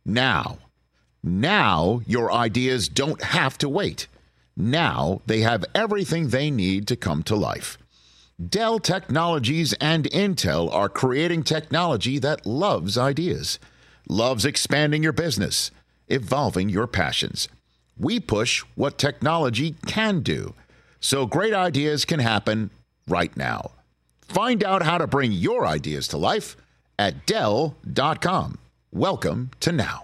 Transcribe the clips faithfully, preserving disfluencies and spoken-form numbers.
now. Now your ideas don't have to wait. Now they have everything they need to come to life. Dell Technologies and Intel are creating technology that loves ideas, loves expanding your business, evolving your passions. We push what technology can do, so great ideas can happen right now. Find out how to bring your ideas to life at Dell dot com. Welcome to Now.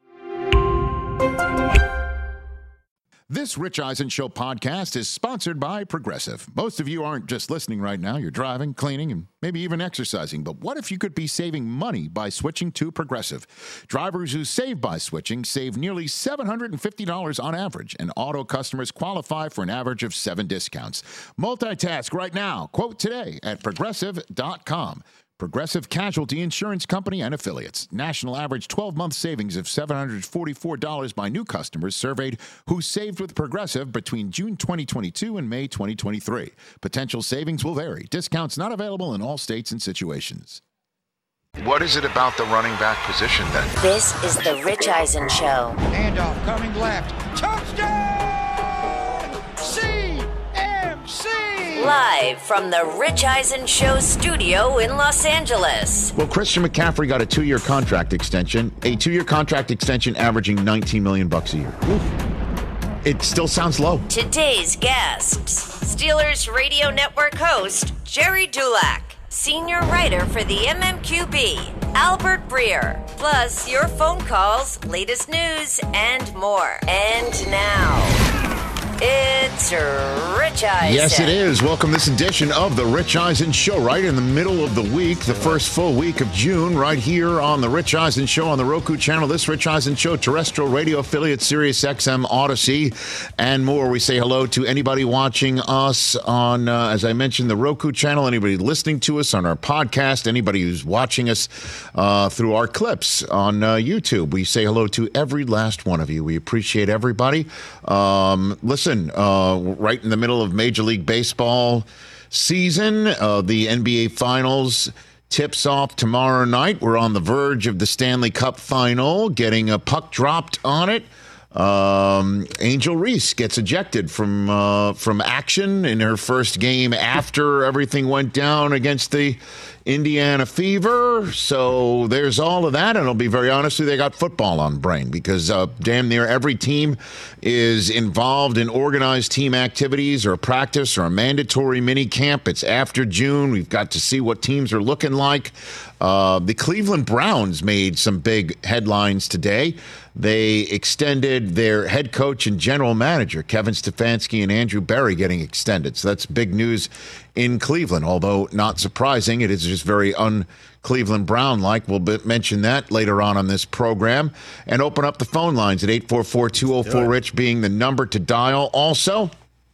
This Rich Eisen Show podcast is sponsored by Progressive. Most of you aren't just listening right now. You're driving, cleaning, and maybe even exercising. But what if you could be saving money by switching to Progressive? Drivers who save by switching save nearly seven hundred fifty dollars on average, and auto customers qualify for an average of seven discounts. Multitask right now. Quote today at Progressive dot com. Progressive Casualty Insurance Company and Affiliates. National average twelve-month savings of seven hundred forty-four dollars by new customers surveyed who saved with Progressive between June twenty twenty-two and May twenty twenty-three. Potential savings will vary. Discounts not available in all states and situations. What is it about the running back position then? This is the Rich Eisen Show. Handoff coming left. Touchdown! C M C! Live from the Rich Eisen Show studio in Los Angeles. Well, Christian McCaffrey got a two-year contract extension, a two-year contract extension averaging nineteen million dollars bucks a year. Oof. It still sounds low. Today's guests, Steelers Radio Network host Jerry Dulac, senior writer for the M M Q B, Albert Breer, plus your phone calls, latest news, and more. And now, it's Rich Eisen. Yes, it is. Welcome to this edition of the Rich Eisen Show, right in the middle of the week, the first full week of June, right here on the Rich Eisen Show on the Roku channel. This Rich Eisen Show, terrestrial radio affiliate, Sirius X M, Odyssey, and more. We say hello to anybody watching us on, uh, as I mentioned, the Roku channel, anybody listening to us on our podcast, anybody who's watching us uh, through our clips on uh, YouTube. We say hello to every last one of you. We appreciate everybody. Um, listen. Listen, uh, right in the middle of Major League Baseball season, uh, the N B A Finals tips off tomorrow night. We're on the verge of the Stanley Cup Final, getting a puck dropped on it. Um, Angel Reese gets ejected from uh, from action in her first game after everything went down against the Indiana Fever. So there's all of that, and I'll be very honest with you, they got football on brain because uh, damn near every team is involved in organized team activities or a practice or a mandatory mini camp. It's after June. We've got to see what teams are looking like. Uh, the Cleveland Browns made some big headlines today. They extended their head coach and general manager, Kevin Stefanski and Andrew Berry, getting extended. So that's big news in Cleveland, although not surprising. It is just very un-Cleveland Brown-like. We'll be- mention that later on on this program. And open up the phone lines at eight four four, two oh four, RICH being the number to dial. Also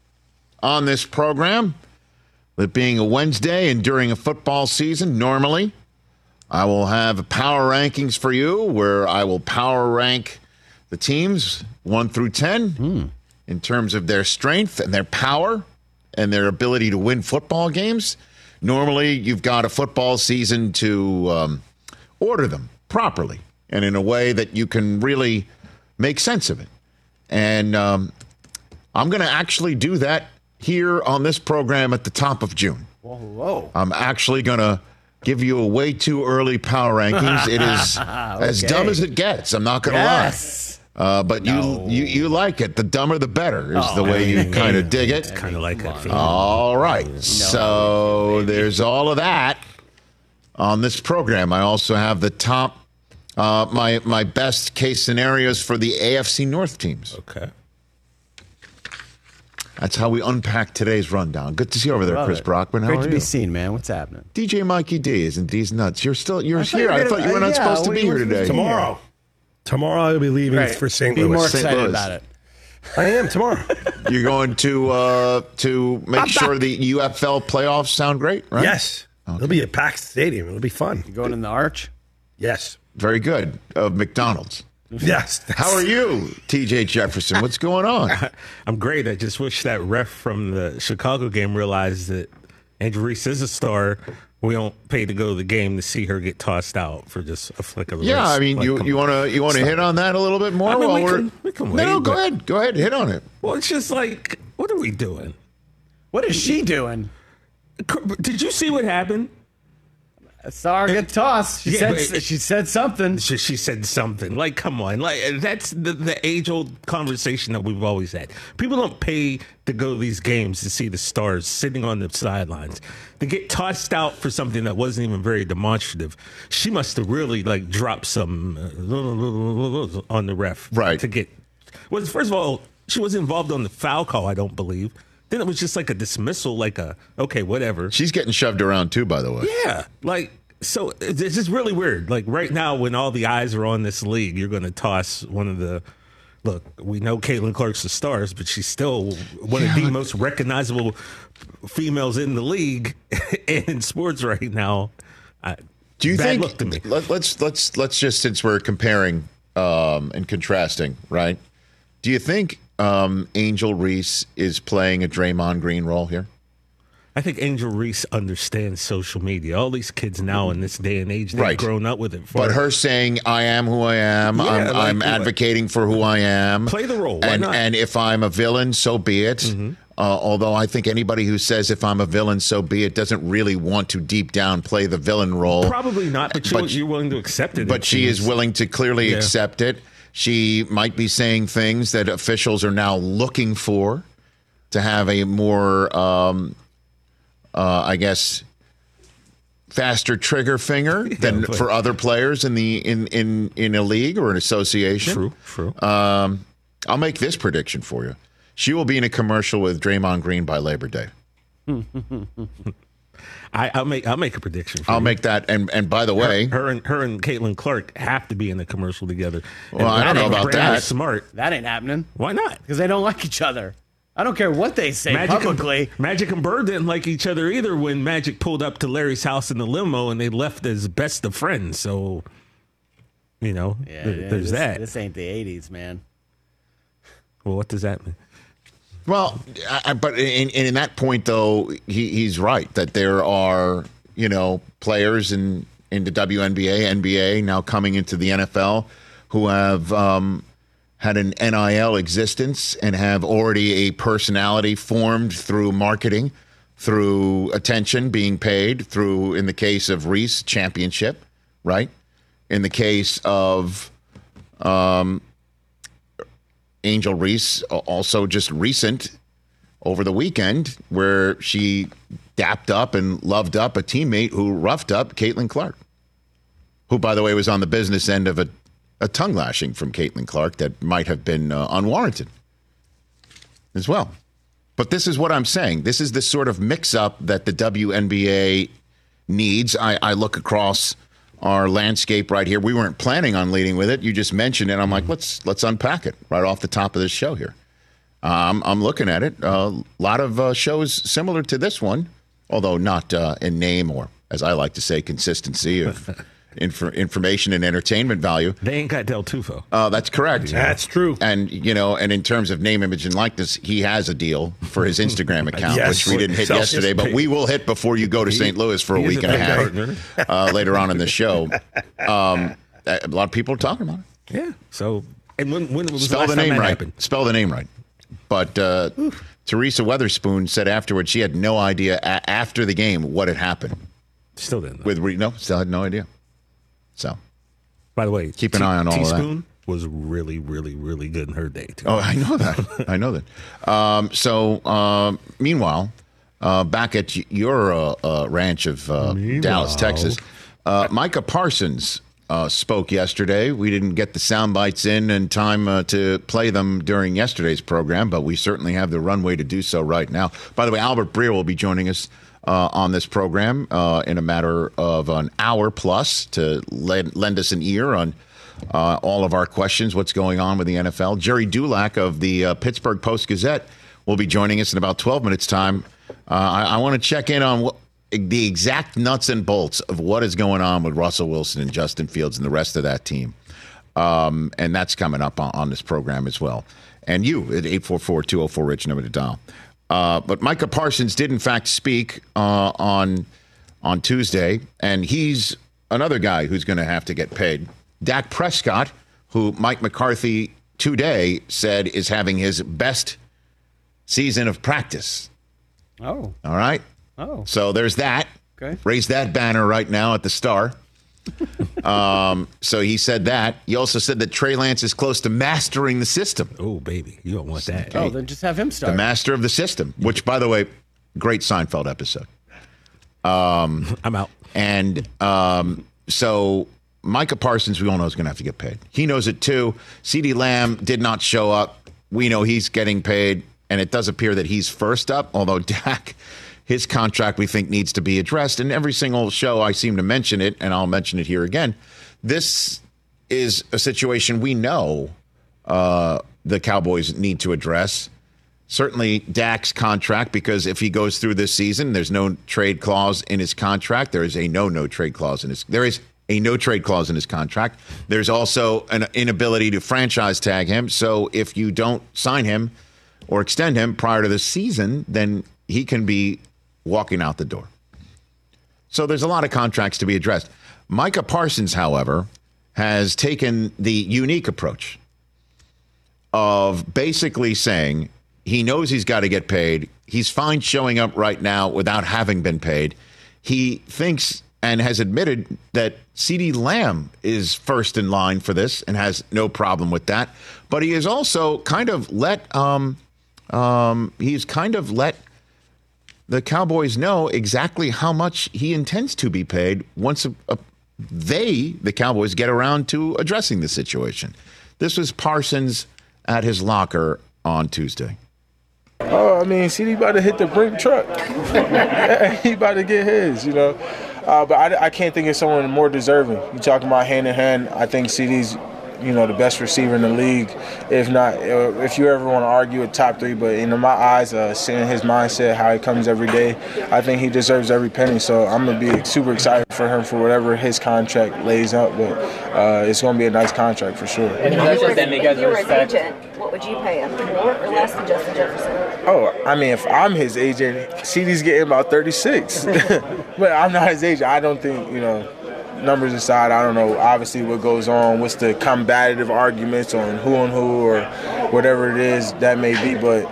on this program, it being a Wednesday and during a football season, normally I will have power rankings for you where I will power rank the teams one through ten mm. in terms of their strength and their power and their ability to win football games. Normally, you've got a football season to um, order them properly and in a way that you can really make sense of it. And um, I'm going to actually do that here on this program at the top of June. Whoa, whoa. I'm actually going to give you a way too early power rankings. It is okay. As dumb as it gets. I'm not going to yes. lie. Uh, but no. you, you you like it. The dumber, the better is oh, the way you kind of dig it. Kind of like it. All right. No, so there's all of that on this program. I also have the top, uh, my my best case scenarios for the A F C North teams. Okay. That's how we unpack today's rundown. Good to see you over there, Love Chris it. Brockman. How Great are to you? be seen, man. What's happening? D J Mikey D, isn't D's nuts? You're still you're I here. I thought you were not yeah, supposed to be here today. Tomorrow. Tomorrow I'll be leaving Right. for Saint Be Louis. more Saint excited Louis. about it. I am tomorrow. You're going to uh, to make sure the U F L playoffs sound great, right? Yes. Okay. It'll be a packed stadium. It'll be fun. You going in the arch? Yes. Very good. Of McDonald's. Yes. How are you, T J Jefferson? What's going on? I'm great. I just wish that ref from the Chicago game realized that Andrew Reese is a star We don't pay to go to the game to see her get tossed out for just a flick of the Yeah, wrist. I mean, Like, you come you on. want to you want to hit on that a little bit more I mean, while we we're can- we can no, wait, go but- ahead, go ahead, hit on it. Well, it's just like, what are we doing? What is she doing? Did you see what happened? I saw her get tossed. She Yeah, said but- she said something. She, she said something like, "Come on!" Like that's the, the age-old conversation that we've always had. People don't pay to go to these games to see the stars sitting on the sidelines. To get tossed out for something that wasn't even very demonstrative, she must have really like dropped some uh, on the ref, Right. To get well, first of all, she was involved on the foul call. I don't believe. Then it was just like a dismissal, like a okay, whatever. She's getting shoved around too, by the way. Yeah, like so it's just really weird. Like right now, when all the eyes are on this league, you're going to toss one of the. Look, we know Caitlin Clark's the stars, but she's still one of the most recognizable females in the league and in sports right now. I, Do you bad think? Look to me. Let, let's let's let's just since we're comparing um, and contrasting, right? Do you think um, Angel Reese is playing a Draymond Green role here? I think Angel Reese understands social media. All these kids now in this day and age, they've Right. grown up with it. For But her saying, "I am who I am. Yeah, I'm, like, I'm like- advocating for who I am. Play the role. Why and not? and if I'm a villain, so be it." Mm-hmm. Uh, although I think anybody who says if I'm a villain, so be it, doesn't really want to deep down play the villain role. Probably not, but, But- you're, you're willing to accept it. But it she is seems. willing to clearly Yeah. accept it. She might be saying things that officials are now looking for to have a more, um, uh, I guess, faster trigger finger than but- for other players in the in, in, in a league or an association. True, true. Um, I'll make this prediction for you. She will be in a commercial with Draymond Green by Labor Day. I, I'll make I'll make a prediction. For I'll you. make that. And and by the way, her and her and Caitlin Clark have to be in the commercial together. Well, I don't know about Brandon that. is Smart. That ain't happening Why not? because they don't like each other. I don't care what they say Magic publicly. and, Magic and Bird didn't like each other either when Magic pulled up to Larry's house in the limo and they left as best of friends. So, you know, Yeah, there- yeah, there's this, that. This ain't the eighties, man. Well, what does that mean? well, I, but in, in that point, though, he, he's right that there are, you know, players in, in the W N B A, N B A now coming into the N F L who have um, had an N I L existence and have already a personality formed through marketing, through attention being paid, through, in the case of Reese, championship, right? In the case of um, Angel Reese, also just recent over the weekend, where she dapped up and loved up a teammate who roughed up Caitlin Clark, who, by the way, was on the business end of a, a tongue lashing from Caitlin Clark that might have been uh, unwarranted as well. But this is what I'm saying. This is the sort of mix-up that the W N B A needs. I, I look across our landscape right here. We weren't planning on leading with it. You just mentioned it. I'm like, let's let's unpack it right off the top of this show here. Um, I'm looking at it. A uh, lot of uh, shows similar to this one, although not uh, in name or, as I like to say, consistency of inf- information and entertainment value. They ain't got Del Tufo. Uh, that's correct. That's true. And, you know, and in terms of name, image, and likeness, he has a deal for his Instagram account, Yes. which we didn't hit Celsius yesterday, but paid. we will hit before you go to Saint Louis for a he is week a and a big half partner. uh, later on in the show. Um, a lot of people are talking about it. Yeah. So, and when, when was Spell the last the time name that right. happened? Spell the name right. But uh, Teresa Weatherspoon said afterwards she had no idea a- after the game what had happened. Still didn't. know. With Re- no, still had no idea. So, By the way, Keep an eye on all of that. Teaspoon was really, really, really good in her day too. oh, I know that. I know that. Um, so, um, meanwhile, uh, back at y- your uh, uh, ranch of uh, Dallas, Texas, uh, Micah Parsons uh, spoke yesterday. We didn't get the sound bites in in time uh, to play them during yesterday's program, but we certainly have the runway to do so right now. By the way, Albert Breer will be joining us uh, on this program uh, in a matter of an hour plus to lend, lend us an ear on uh, all of our questions, what's going on with the N F L. Jerry Dulac of the uh, Pittsburgh Post-Gazette will be joining us in about twelve minutes' time. Uh, I, I want to check in on what, the exact nuts and bolts of what is going on with Russell Wilson and Justin Fields and the rest of that team. Um, and that's coming up on, on this program as well. And you at eight four four, two oh four, RICH, number to dial. Uh, but Micah Parsons did, in fact, speak uh, on on Tuesday, and he's another guy who's going to have to get paid. Dak Prescott, who Mike McCarthy today said is having his best season of practice. Oh. All right? Oh. So there's that. Okay. Raise that banner right now at the Star. um, so he said that. He also said that Trey Lance is close to mastering the system. Oh, baby. You don't want that. Oh, then just have him start. The master of the system, which, by the way, great Seinfeld episode. Um, I'm out. And um, so Micah Parsons, we all know, is going to have to get paid. He knows it, too. CeeDee Lamb did not show up. We know he's getting paid, and it does appear that he's first up, although Dak, his contract, we think, needs to be addressed. And every single show I seem to mention it, and I'll mention it here again. This is a situation we know uh, the Cowboys need to address. Certainly Dak's contract, because if he goes through this season, there's no trade clause in his contract. There is a no no trade clause in his. There is a no trade clause in his contract. There's also an inability to franchise tag him. So if you don't sign him or extend him prior to the season, then he can be walking out the door. So there's a lot of contracts to be addressed. Micah Parsons, however, has taken the unique approach of basically saying he knows he's got to get paid. He's fine showing up right now without having been paid. He thinks and has admitted that CeeDee Lamb is first in line for this and has no problem with that. But he has also kind of let um, um, he's kind of let the Cowboys know exactly how much he intends to be paid once a, a, they, the Cowboys, get around to addressing the situation. This was Parsons at his locker on Tuesday. Oh, I mean, C D about to hit the brink truck. He about to get his, you know. Uh, but I, I can't think of someone more deserving. You're talking about hand in hand. I think C D's, you know, the best receiver in the league. If not, if you ever want to argue a top three, but in my eyes, uh, seeing his mindset, how he comes every day, I think he deserves every penny. So I'm going to be super excited for him for whatever his contract lays out. But uh, it's going to be a nice contract for sure. And if you were, if you were his agent, what would you pay him? More or less than Justin Jefferson? Oh, I mean, if I'm his agent, C D's getting about thirty-six. But I'm not his agent. I don't think, you know, numbers aside, I don't know, obviously what goes on, what's the combative arguments on who and who or whatever it is that may be. But,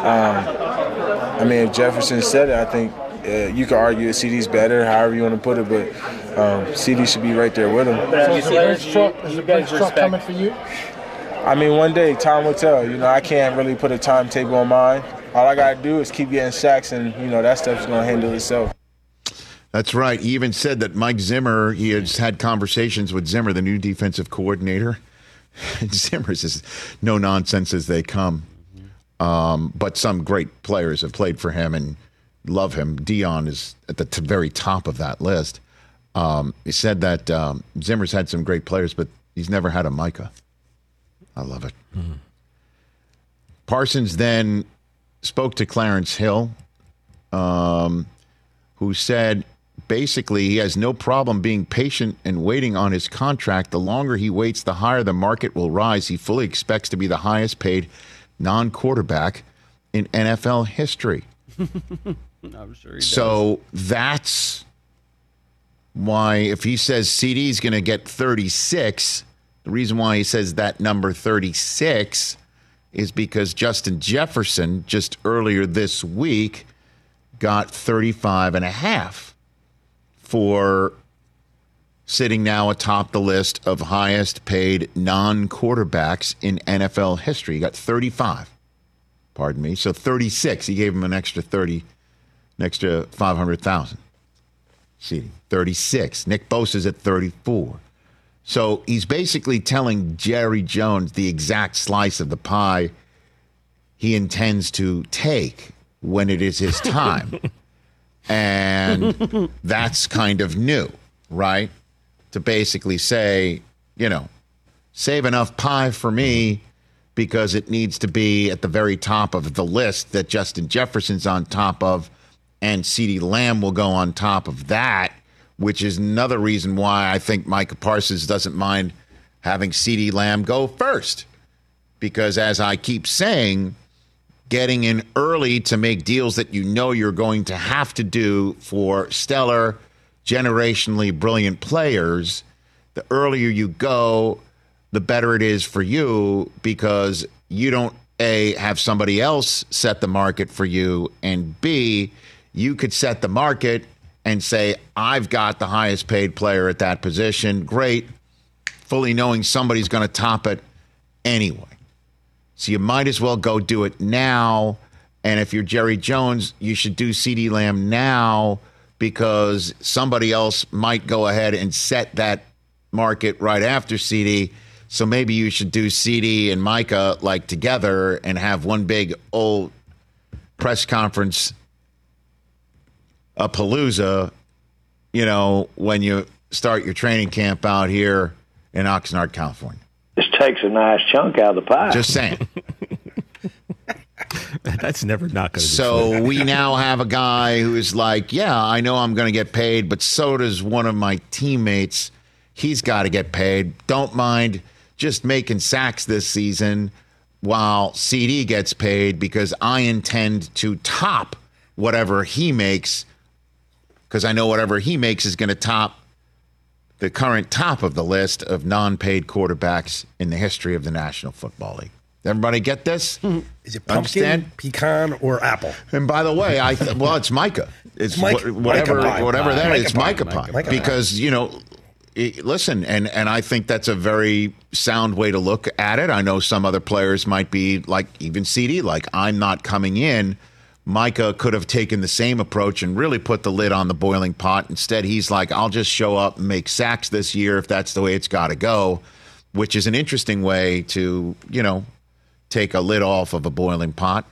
um, I mean, if Jefferson said it, I think uh, you could argue that C D's better, however you want to put it. But um, C D should be right there with him. So is the Brinks truck, is the Brinks truck coming for you? I mean, one day, time will tell. You know, I can't really put a timetable on mine. All I got to do is keep getting sacks, and, you know, that stuff's going to handle itself. That's right. He even said that Mike Zimmer, he has had conversations with Zimmer, the new defensive coordinator. And Zimmer's is no nonsense as they come. Um, but some great players have played for him and love him. Dion is at the t- very top of that list. Um, he said that um, Zimmer's had some great players, but he's never had a Micah. I love it. Mm-hmm. Parsons then spoke to Clarence Hill, um, who said basically he has no problem being patient and waiting on his contract. The longer he waits, the higher the market will rise. He fully expects to be the highest paid non-quarterback in N F L history. I'm sure he does. So that's why if he says C D's going to get thirty-six, the reason why he says that number thirty-six is because Justin Jefferson just earlier this week got thirty-five and a half for sitting now atop the list of highest paid non-quarterbacks in N F L history. He got thirty-five. Pardon me. So thirty-six. He gave him an extra thirty, an extra five hundred thousand. See, thirty-six. Nick Bosa's at thirty-four. So he's basically telling Jerry Jones the exact slice of the pie he intends to take when it is his time. And that's kind of new, right? To basically say, you know, save enough pie for me because it needs to be at the very top of the list that Justin Jefferson's on top of, and CeeDee Lamb will go on top of that, which is another reason why I think Micah Parsons doesn't mind having CeeDee Lamb go first. Because as I keep saying, getting in early to make deals that you know you're going to have to do for stellar generationally brilliant players, the earlier you go, the better it is for you because you don't, A, have somebody else set the market for you, and B, you could set the market and say, I've got the highest paid player at that position. Great. Fully knowing somebody's going to top it anyway. So you might as well go do it now. And if you're Jerry Jones, you should do CeeDee Lamb now because somebody else might go ahead and set that market right after CeeDee. So maybe you should do CeeDee and Micah like together and have one big old press conference, a palooza, you know, when you start your training camp out here in Oxnard, California. This takes a nice chunk out of the pie. Just saying. That's never not going to be So true. we now have a guy who is like, yeah, I know I'm going to get paid, but so does one of my teammates. He's got to get paid. Don't mind just making sacks this season while CeeDee gets paid because I intend to top whatever he makes because I know whatever he makes is going to top the current top of the list of non-paid quarterbacks in the history of the National Football League. Everybody get this? Is it pumpkin, Understand? pecan, or apple? And by the way, I th- well, it's Micah. It's Mike- wh- whatever, Micah pie. whatever that is. Micah It's pie. Micah pie. Micah pie. Because you know, it, listen, and and I think that's a very sound way to look at it. I know some other players might be like even CeeDee, like I'm not coming in. Micah could have taken the same approach and really put the lid on the boiling pot. Instead, he's like, I'll just show up and make sacks this year if that's the way it's got to go, which is an interesting way to, you know, take a lid off of a boiling pot.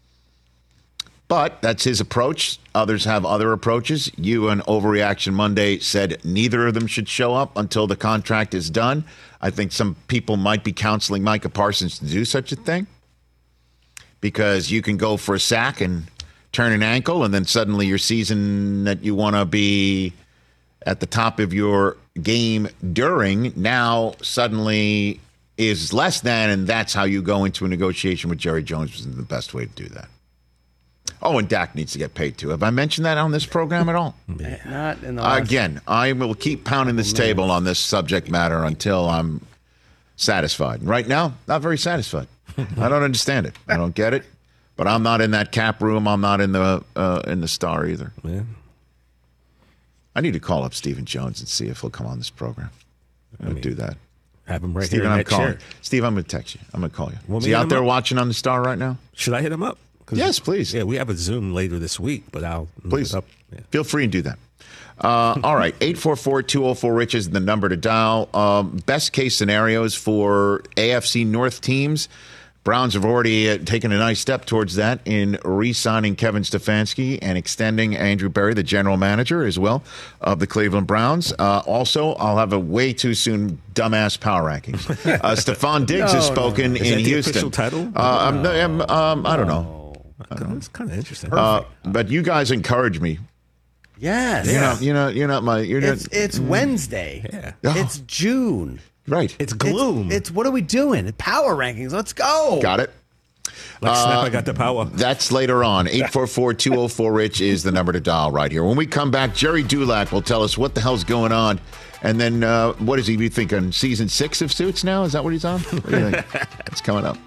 But that's his approach. Others have other approaches. You on Overreaction Monday said neither of them should show up until the contract is done. I think some people might be counseling Micah Parsons to do such a thing because you can go for a sack and turn an ankle, and then suddenly your season that you want to be at the top of your game during now suddenly is less than, and that's how you go into a negotiation with Jerry Jones is the best way to do that. Oh, and Dak needs to get paid too. Have I mentioned that on this program at all? Not in the last Again, I will keep pounding this table on this subject matter until I'm satisfied. Right now, not very satisfied. I don't understand it. I don't get it. But I'm not in that cap room. I'm not in the uh, in the Star either. Yeah. I need to call up Stephen Jones and see if he'll come on this program. I'm going to do that. Have him right Stephen, here in I'm that calling. chair. Steve, I'm going to text you. I'm going to call you. Want Is me he to hit out him there up? watching on the Star right now? Should I hit him up? 'Cause- Yes, please. Yeah, we have a Zoom later this week, but I'll move Please. it up. Yeah. Feel free and do that. Uh, all right. eight four four, two oh four, RICH is the number to dial. Um, best case scenarios for A F C North teams. Browns have already uh, taken a nice step towards that in re-signing Kevin Stefanski and extending Andrew Berry, the general manager, as well, of the Cleveland Browns. Uh, also, I'll have a way too soon dumbass power rankings. Uh, Stephon Diggs No, has no, spoken no. Is in that the Houston. official title? Uh, um, no, um, um, I don't know. It's kind of interesting. Uh, but you guys encourage me. Yes. You're not, you're not, you're not my, you're It's not, it's Wednesday. Yeah. It's June. right. It's gloom. It's, it's what are we doing? Power rankings. Let's go. Got it. like Snap, uh, I got the power. That's later on. eight four four, two oh four, RICH is the number to dial right here. When we come back, Jerry Dulac will tell us what the hell's going on. And then, uh, what is he you think on season six of Suits now? Is that what he's on? What do you think? It's coming up.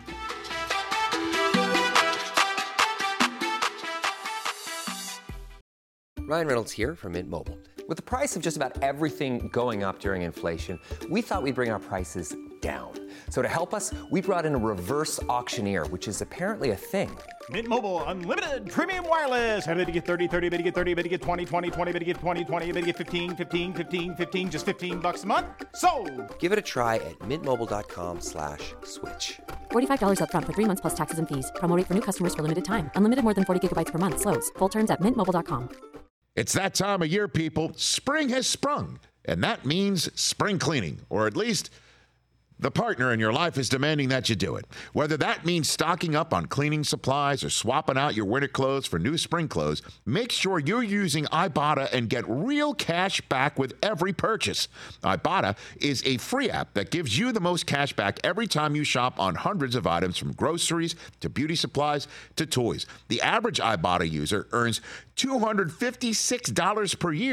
Ryan Reynolds here from Mint Mobile. With the price of just about everything going up during inflation, we thought we'd bring our prices down. So to help us, we brought in a reverse auctioneer, which is apparently a thing. Mint Mobile Unlimited Premium Wireless. How to get thirty, thirty, how to get thirty, how to get twenty, twenty, twenty, how to get twenty, twenty, how to get fifteen, fifteen, fifteen, fifteen, just fifteen bucks a month? Sold! Give it a try at mintmobile.com slash switch. forty-five dollars up front for three months plus taxes and fees. Promo rate for new customers for limited time. Unlimited more than forty gigabytes per month. Slows full terms at mint mobile dot com. It's that time of year, people. Spring has sprung, and that means spring cleaning, or at least the partner in your life is demanding that you do it. Whether that means stocking up on cleaning supplies or swapping out your winter clothes for new spring clothes, make sure you're using Ibotta and get real cash back with every purchase. Ibotta is a free app that gives you the most cash back every time you shop on hundreds of items, from groceries to beauty supplies to toys. The average Ibotta user earns two hundred fifty-six dollars per year.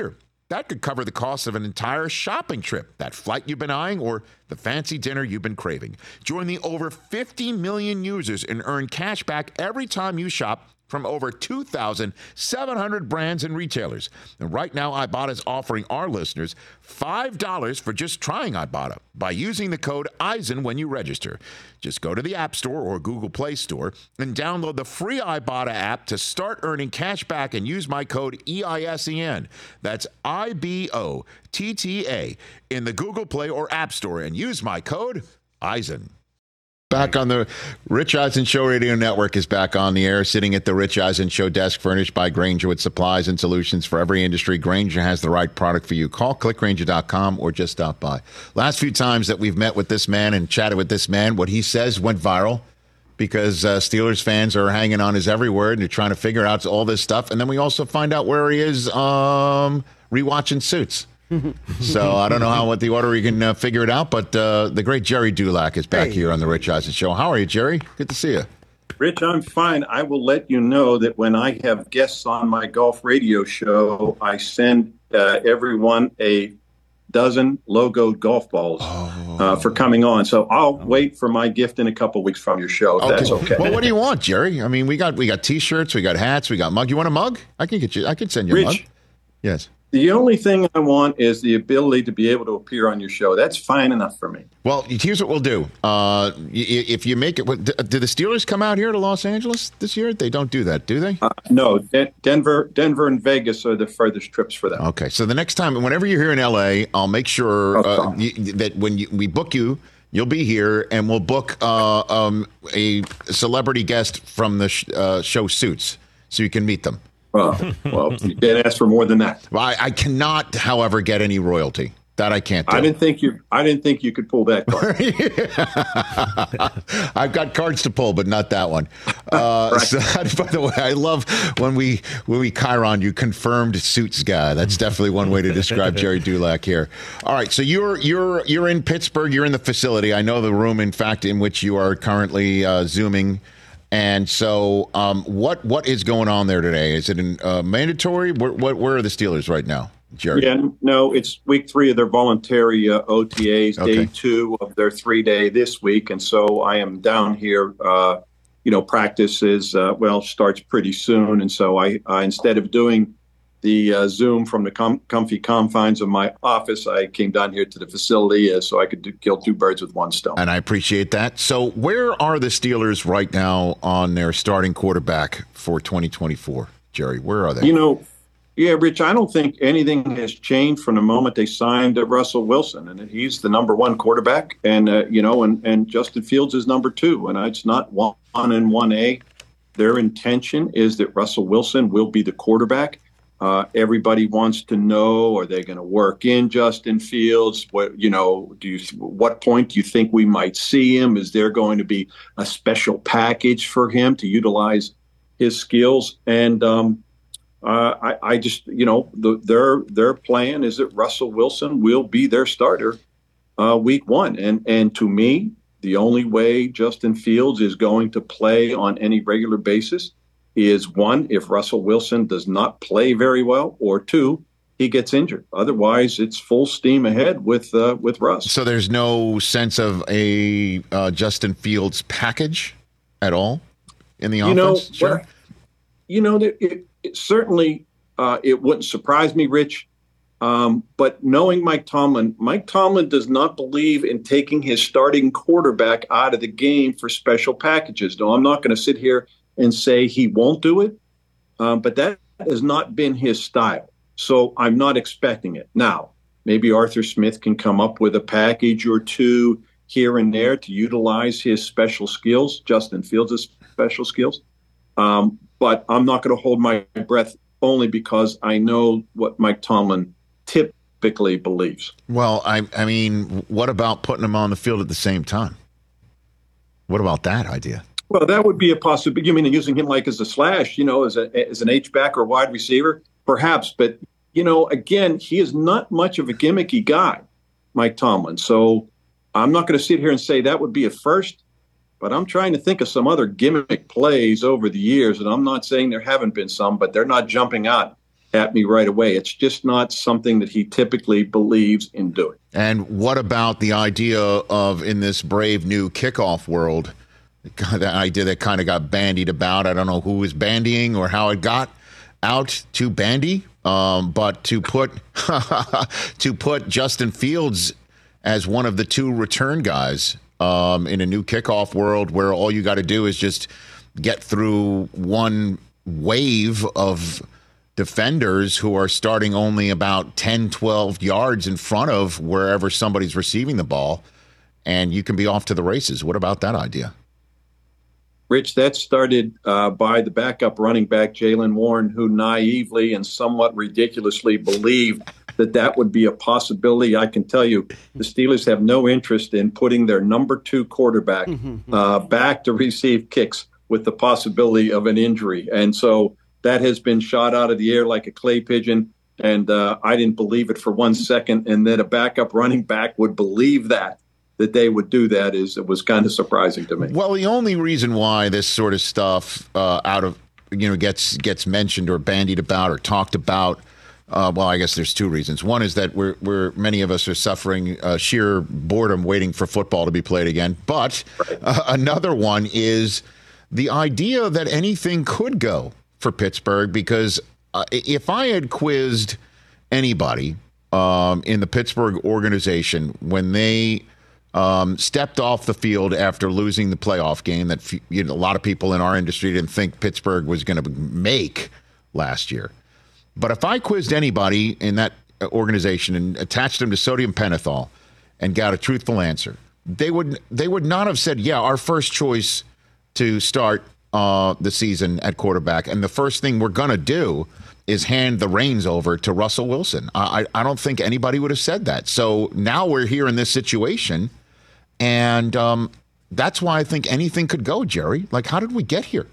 That could cover the cost of an entire shopping trip, that flight you've been eyeing, or the fancy dinner you've been craving. Join the over fifty million users and earn cash back every time you shop from over two thousand seven hundred brands and retailers. And right now, Ibotta is offering our listeners five dollars for just trying Ibotta by using the code Eisen when you register. Just go to the App Store or Google Play Store and download the free Ibotta app to start earning cash back and use my code E I S E N. That's I B O T T A in the Google Play or App Store and use my code Eisen. Back on the Rich Eisen Show Radio Network is back on the air, sitting at the Rich Eisen Show desk, furnished by Grainger with supplies and solutions for every industry. Grainger has the right product for you. Call click grainger dot com or just stop by. Last few times that we've met with this man and chatted with this man, what he says went viral because uh, Steelers fans are hanging on his every word and they're trying to figure out all this stuff. And then we also find out where he is um, rewatching Suits. So I don't know how what the order you can uh, figure it out, but uh, the great Jerry Dulac is back hey. here on the Rich Eisen Show. How are you, Jerry? Good to see you. Rich, I'm fine. I will let you know that when I have guests on my golf radio show, I send uh, everyone a dozen logoed golf balls oh. uh, for coming on. So I'll oh. wait for my gift in a couple weeks from your show. If okay. That's okay. Well, what do you want, Jerry? I mean, we got we got T-shirts, we got hats, we got mug. You want a mug? I can get you. I can send you Rich, a mug. Yes. The only thing I want is the ability to be able to appear on your show. That's fine enough for me. Well, here's what we'll do. Uh, if you make it, do the Steelers come out here to Los Angeles this year? They don't do that, do they? Uh, no, De- Denver, Denver, and Vegas are the furthest trips for them. Okay, so the next time, whenever you're here in L A, I'll make sure uh, you, that when you, we book you, you'll be here, and we'll book uh, um, a celebrity guest from the sh- uh, show Suits, so you can meet them. Uh, well, you can't ask for more than that. Well, I, I cannot, however, get any royalty. That I can't do. I didn't think you. I didn't think you could pull that card. I've got cards to pull, but not that one. Uh, right. So, by the way, I love when we when we Chiron you confirmed Suits guy. That's definitely one way to describe Jerry Dulac here. All right, so you're you're you're in Pittsburgh. You're in the facility. I know the room, in fact, in which you are currently uh, zooming. And so, um, what what is going on there today? Is it an, uh, mandatory? Where, where, where are the Steelers right now, Jerry? Yeah, no, it's week three of their voluntary uh, O T As, okay. Day two of their three day this week, and so I am down here. Uh, you know, practice is uh, well starts pretty soon, and so I, I instead of doing the uh, Zoom from the com- comfy confines of my office, I came down here to the facility uh, so I could do, kill two birds with one stone. And I appreciate that. So where are the Steelers right now on their starting quarterback for twenty twenty-four, Jerry? Where are they? You know, yeah, Rich, I don't think anything has changed from the moment they signed uh, Russell Wilson. And he's the number one quarterback. And, uh, you know, and, and Justin Fields is number two. And it's not one and one A. Their intention is that Russell Wilson will be the quarterback. Uh, everybody wants to know: are they going to work in Justin Fields? What you know? Do you? What point do you think we might see him? Is there going to be a special package for him to utilize his skills? And um, uh, I, I just, you know, the, their their plan is that Russell Wilson will be their starter uh, week one. And and to me, the only way Justin Fields is going to play on any regular basis is, one, if Russell Wilson does not play very well, or two, he gets injured. Otherwise, it's full steam ahead with uh, with Russ. So there's no sense of a uh, Justin Fields package at all in the you offense? Know, sure. Well, you know, it, it certainly uh, it wouldn't surprise me, Rich. Um, but knowing Mike Tomlin, Mike Tomlin does not believe in taking his starting quarterback out of the game for special packages. No, I'm not going to sit here and say he won't do it, um, but that has not been his style. So I'm not expecting it. Now, maybe Arthur Smith can come up with a package or two here and there to utilize his special skills, Justin Fields' special skills. Um, but I'm not going to hold my breath only because I know what Mike Tomlin typically believes. Well, I, I mean, what about putting him on the field at the same time? What about that idea? Well, that would be a possibility. You mean using him like as a slash, you know, as a as an H-back or wide receiver? Perhaps. But, you know, again, he is not much of a gimmicky guy, Mike Tomlin. So I'm not going to sit here and say that would be a first, but I'm trying to think of some other gimmick plays over the years. And I'm not saying there haven't been some, but they're not jumping out at me right away. It's just not something that he typically believes in doing. And what about the idea of, in this brave new kickoff world, that idea that kind of got bandied about? I don't know who was bandying or how it got out to bandy, um, but to put to put Justin Fields as one of the two return guys um, in a new kickoff world where all you got to do is just get through one wave of defenders who are starting only about ten, twelve yards in front of wherever somebody's receiving the ball, and you can be off to the races. What about that idea? Rich, that started uh, by the backup running back, Jaylen Warren, who naively and somewhat ridiculously believed that that would be a possibility. I can tell you the Steelers have no interest in putting their number two quarterback uh, back to receive kicks with the possibility of an injury. And so that has been shot out of the air like a clay pigeon. And uh, I didn't believe it for one second. And that a backup running back would believe that, that they would do that is, it was kind of surprising to me. Well, the only reason why this sort of stuff uh, out of, you know, gets, gets mentioned or bandied about or talked about, uh, well, I guess there's two reasons. One is that we're, we're many of us are suffering uh, sheer boredom waiting for football to be played again. But uh, another one is the idea that anything could go for Pittsburgh, because uh, if I had quizzed anybody um, in the Pittsburgh organization when they um, stepped off the field after losing the playoff game that you know, a lot of people in our industry didn't think Pittsburgh was going to make last year. But if I quizzed anybody in that organization and attached them to sodium pentothal and got a truthful answer, they would they would not have said, yeah, our first choice to start Uh, the season at quarterback, and the first thing we're going to do is hand the reins over to Russell Wilson. I, I don't think anybody would have said that. So now we're here in this situation, and um, that's why I think anything could go, Jerry. Like, how did we get here?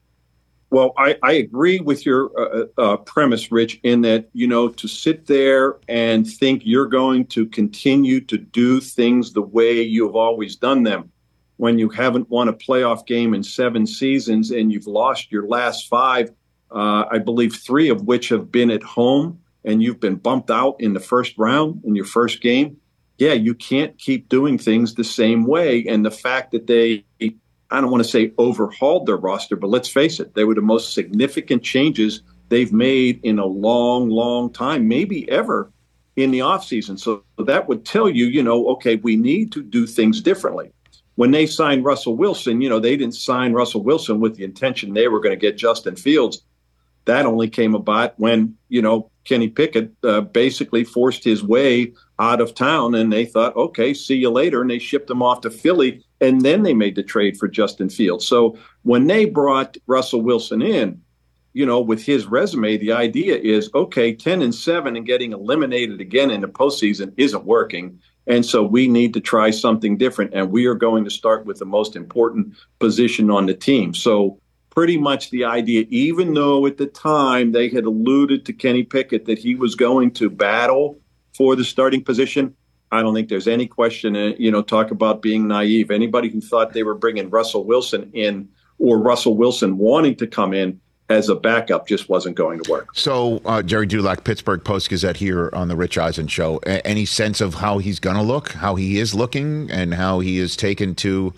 Well, I, I agree with your uh, uh, premise, Rich, in that, you know, to sit there and think you're going to continue to do things the way you've always done them when you haven't won a playoff game in seven seasons and you've lost your last five, uh, I believe three of which have been at home, and you've been bumped out in the first round in your first game. Yeah, you can't keep doing things the same way. And the fact that they, I don't want to say overhauled their roster, but let's face it, they were the most significant changes they've made in a long, long time, maybe ever in the offseason. So that would tell you, you know, okay, we need to do things differently. When they signed Russell Wilson, you know, they didn't sign Russell Wilson with the intention they were going to get Justin Fields. That only came about when, you know, Kenny Pickett uh, basically forced his way out of town, and they thought, okay, see you later. And they shipped him off to Philly, and then they made the trade for Justin Fields. So when they brought Russell Wilson in, you know, with his resume, the idea is, okay, ten and seven and getting eliminated again in the postseason isn't working. And so we need to try something different, and we are going to start with the most important position on the team. So pretty much the idea, even though at the time they had alluded to Kenny Pickett that he was going to battle for the starting position, I don't think there's any question, uh, you know, talk about being naive. Anybody who thought they were bringing Russell Wilson in or Russell Wilson wanting to come in as a backup just wasn't going to work. So, uh, Jerry Dulac, Pittsburgh Post-Gazette here on the Rich Eisen Show. A- any sense of how he's going to look, how he is looking, and how he is taken to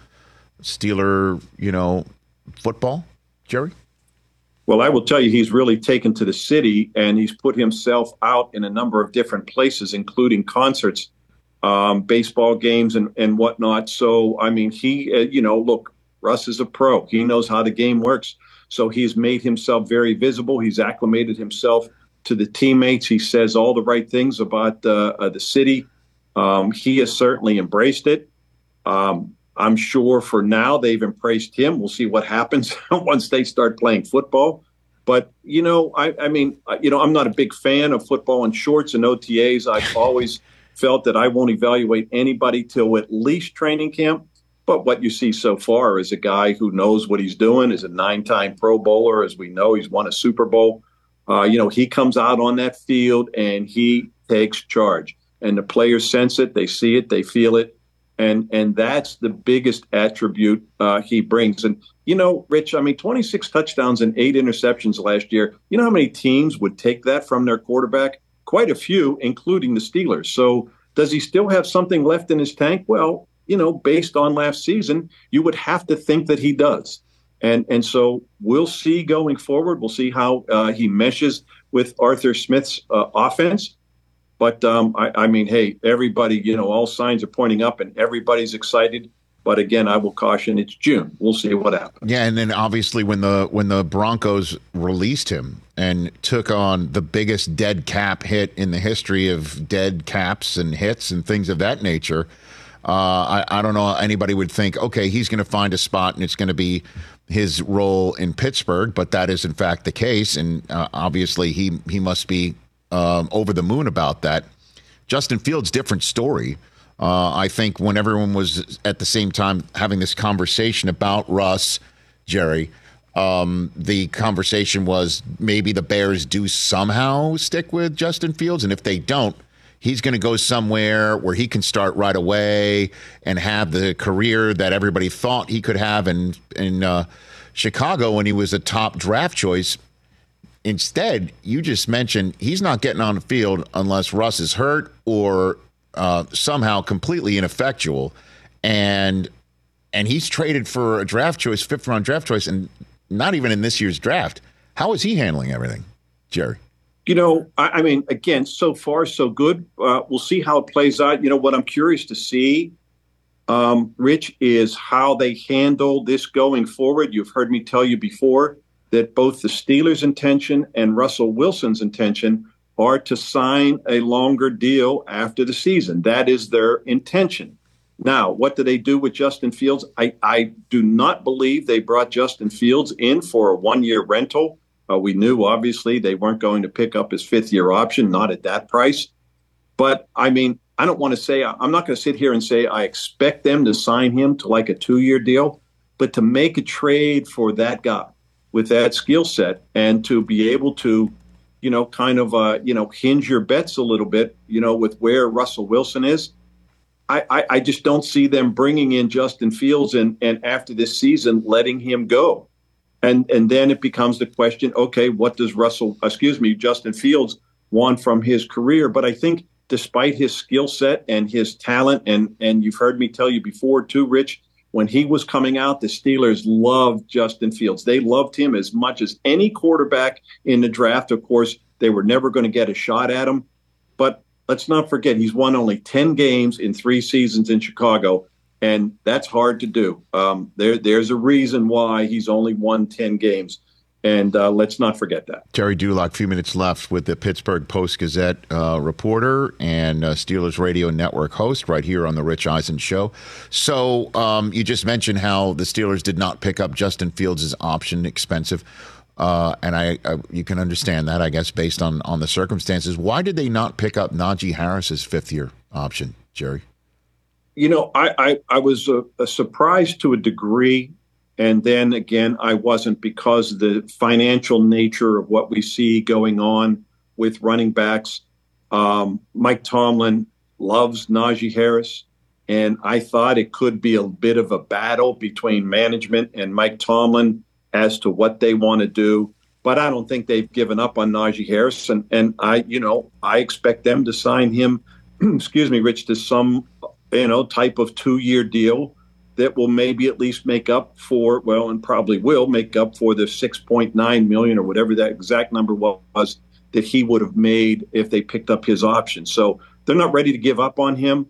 Steeler, you know, football, Jerry? Well, I will tell you, he's really taken to the city, and he's put himself out in a number of different places, including concerts, um, baseball games, and, and whatnot. So, I mean, he, uh, you know, look, Russ is a pro. He knows how the game works. So he's made himself very visible. He's acclimated himself to the teammates. He says all the right things about uh, uh, the city. Um, he has certainly embraced it. Um, I'm sure for now they've embraced him. We'll see what happens once they start playing football. But, you know, I, I mean, you know, I'm not a big fan of football in shorts and O T As. I've always felt that I won't evaluate anybody till at least training camp. But what you see so far is a guy who knows what he's doing, is a nine-time Pro Bowler. As we know, he's won a Super Bowl. Uh, you know, he comes out on that field and he takes charge. And the players sense it. They see it. They feel it. And and that's the biggest attribute uh, he brings. And, you know, Rich, I mean, twenty-six touchdowns and eight interceptions last year. You know how many teams would take that from their quarterback? Quite a few, including the Steelers. So does he still have something left in his tank? Well, you know, based on last season, you would have to think that he does. And and so we'll see going forward. We'll see how uh, he meshes with Arthur Smith's uh, offense. But, um, I, I mean, hey, everybody, you know, all signs are pointing up and everybody's excited. But again, I will caution it's June. We'll see what happens. Yeah, and then obviously when the when the Broncos released him and took on the biggest dead cap hit in the history of dead caps and hits and things of that nature, uh, I, I don't know anybody would think, okay, he's going to find a spot and it's going to be his role in Pittsburgh. But that is, in fact, the case. And uh, obviously he, he must be Um, over the moon about that. Justin Fields, different story. Uh, I think when everyone was at the same time having this conversation about Russ, Jerry, um, the conversation was maybe the Bears do somehow stick with Justin Fields. And if they don't, he's going to go somewhere where he can start right away and have the career that everybody thought he could have in, in uh, Chicago when he was a top draft choice. Instead, you just mentioned he's not getting on the field unless Russ is hurt or uh, somehow completely ineffectual. And and he's traded for a draft choice, fifth round draft choice, and not even in this year's draft. How is he handling everything, Jerry? You know, I, I mean, again, so far, so good. Uh, we'll see how it plays out. You know, what I'm curious to see, um, Rich, is how they handle this going forward. You've heard me tell you before that both the Steelers' intention and Russell Wilson's intention are to sign a longer deal after the season. That is their intention. Now, what do they do with Justin Fields? I, I do not believe they brought Justin Fields in for a one-year rental. Uh, we knew, obviously, they weren't going to pick up his fifth-year option, not at that price. But, I mean, I don't want to say, I'm not going to sit here and say I expect them to sign him to like a two-year deal, but to make a trade for that guy with that skill set and to be able to, you know, kind of, uh, you know, hinge your bets a little bit, you know, with where Russell Wilson is. I, I, I just don't see them bringing in Justin Fields and, and after this season, letting him go. And and then it becomes the question, okay, what does Russell, excuse me, Justin Fields want from his career? But I think despite his skill set and his talent, and, and you've heard me tell you before too, Rich, when he was coming out, the Steelers loved Justin Fields. They loved him as much as any quarterback in the draft. Of course, they were never going to get a shot at him. But let's not forget, he's won only ten games in three seasons in Chicago, and that's hard to do. Um, there, there's a reason why he's only won ten games. And uh, let's not forget that. Jerry Dulac, a few minutes left with the Pittsburgh Post-Gazette uh, reporter and uh, Steelers Radio Network host right here on the Rich Eisen Show. So um, you just mentioned how the Steelers did not pick up Justin Fields' option, expensive. Uh, and I, I, you can understand that, I guess, based on, on the circumstances. Why did they not pick up Najee Harris's fifth-year option, Jerry? You know, I, I, I was uh, surprised to a degree. And then again, I wasn't, because of the financial nature of what we see going on with running backs. Um, Mike Tomlin loves Najee Harris, and I thought it could be a bit of a battle between management and Mike Tomlin as to what they want to do. But I don't think they've given up on Najee Harris, and, and I, you know, I expect them to sign him, excuse me, Rich, to some, you know, type of two-year deal that will maybe at least make up for, well, and probably will make up for the six point nine million dollars or whatever that exact number was that he would have made if they picked up his option. So they're not ready to give up on him.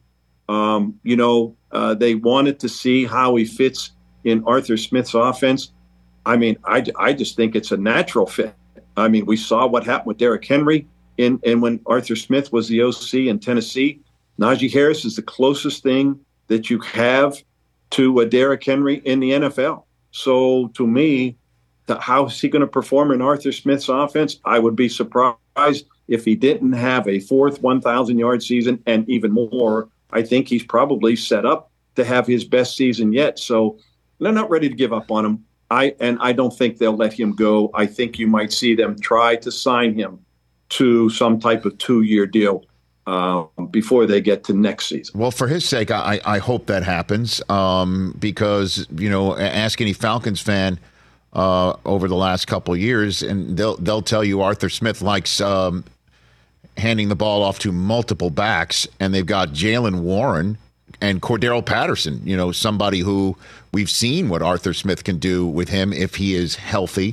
Um, you know, uh, they wanted to see how he fits in Arthur Smith's offense. I mean, I, I just think it's a natural fit. I mean, we saw what happened with Derrick Henry in, and when Arthur Smith was the O C in Tennessee. Najee Harris is the closest thing that you have to uh, Derrick Henry in the N F L. So to me, the, how is he going to perform in Arthur Smith's offense? I would be surprised if he didn't have a fourth one thousand yard season, and even more. I think he's probably set up to have his best season yet. So they're not ready to give up on him. I and I don't think they'll let him go. I think you might see them try to sign him to some type of two-year deal. uh, before they get to next season. Well, for his sake, I, I hope that happens um, because, you know, ask any Falcons fan uh, over the last couple of years, and they'll they'll tell you Arthur Smith likes um, handing the ball off to multiple backs, and they've got Jalen Warren and Cordero Patterson, you know, somebody who we've seen what Arthur Smith can do with him if he is healthy.